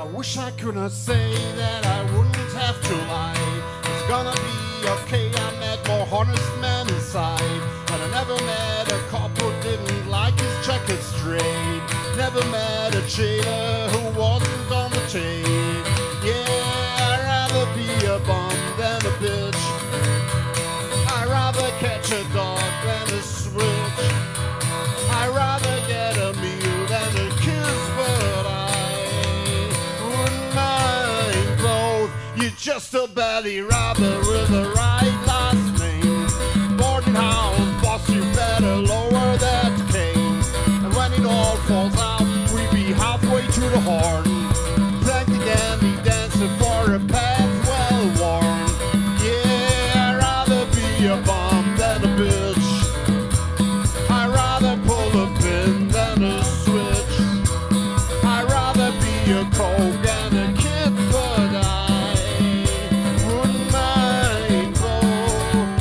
wish I could not say that I wouldn't have to lie. It's gonna be okay, I met more honest men inside. But I never met a cop who didn't like his jacket straight. Never met a jailer who wasn't on the tape. Yeah, I'd rather be a bum than a bitch. I'd rather catch a dog than a switch. I'd rather get a meal than a kiss, but I wouldn't mind both. You're just a belly robber with the right last name. Boarding house boss, you better lower that cane. And when it all falls out, we be halfway to the horn. Thank the dandy dancer for a path well worn. Yeah, I'd rather be a bum than a bitch. I'd rather pull a pin than a switch. I'd rather be a coke and a kid, but I wouldn't mind both.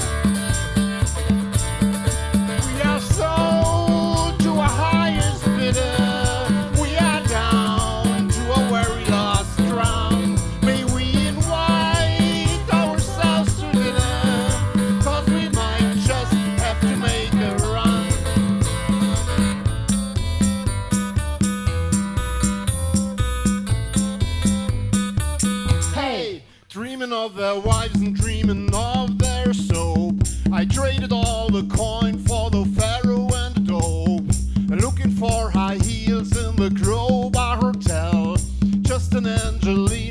We are sold to a highest bidder. We are down to a very last round. May we invite ourselves to dinner, 'cause we might just have to make a run. Hey, dreaming of their wives and dreaming of their soap. I traded all the coin for the Pharaoh and the dope. Looking for high heels in the Crowbar Hotel. Just an Angelina